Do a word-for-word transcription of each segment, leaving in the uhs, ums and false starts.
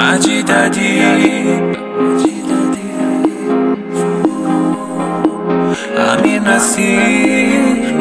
مجید ادیب، امیر نصیر.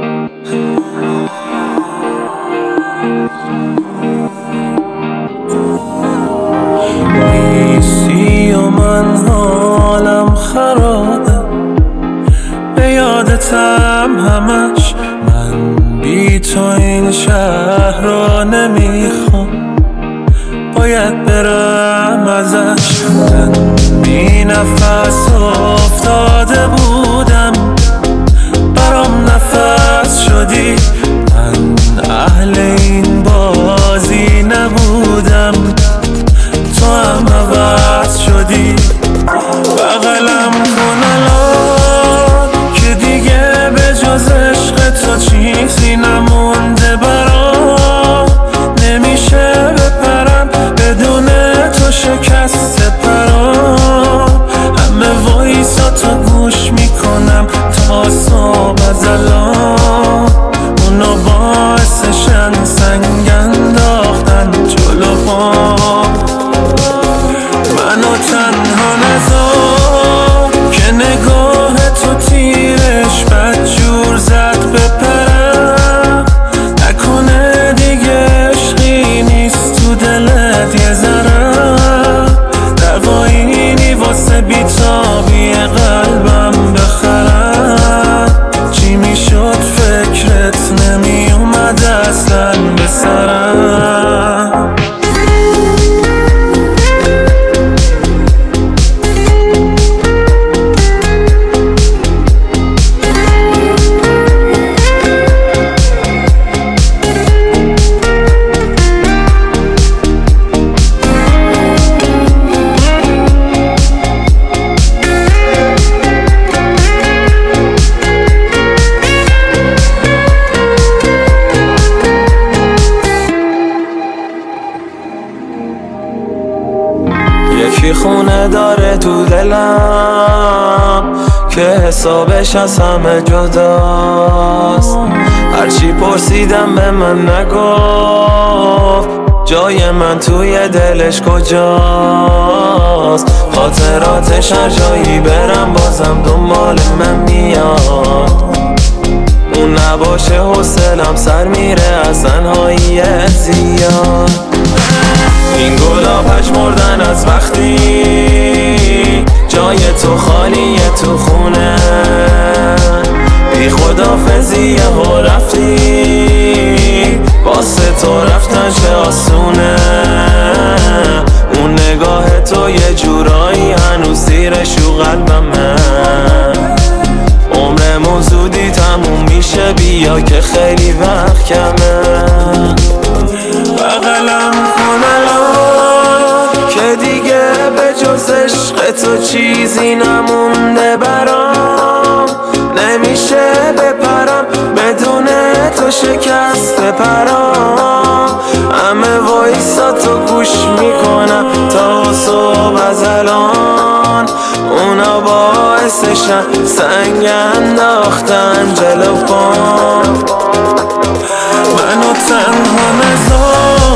نیستی و من حالم خرابه، به یادتم همش. من بی تو این شهر را نمیخوام، باید برم ازش. من بی نفس افتاده بودم، برام نفس شدی. من اهل این بازی نبودم، تو هم عوض شدی. بغلم کن الان که دیگه به جز عشق تو چیزی نمونده برام. نمیشه بپرم بدون تو شکست پرام. همه وایسا تو گوش میکنم تا صبح از الان. اونا باعثشن سنگ انداختن جلو پام. منو تنها نذار که نگاه تو تیرش بدجور زد بپرم. نکنه دیگه عشقی نیست تو دلت یه ذره. دوایینی واسه بیتابی قلبم بخرم. چی میشد فکرت نمی اومد اصلا به سرم. یکی خونه داره تو دلم که حسابش از همه جداست. هرچی پرسیدم به من نگفت جای من توی دلش کجاست. خاطراتش هر جایی برم بازم دنبال من میاد. اون نباشه حوصلم سر میره از تنهایی زیاد. این گلا پژمردن از وقتی جای تو خالیه تو خونه. بی خدافزی ها رفتی واسه تو رفتن چه آسونه. اون نگاه تو یه جورایی هنوز زیرش و قلبمه. عمرمون زودی تموم میشه بیا که خیلی وقت کمه. بغلم کن الان که دیگه به جز عشق تو چیزی نمونده برام. نمیشه بپرم بدون تو شکست پرام. همه وایسا تو گوش میکنم تا صبح از الان. اونا باعثشن سنگ انداختن جلو پام. منو تنها نذار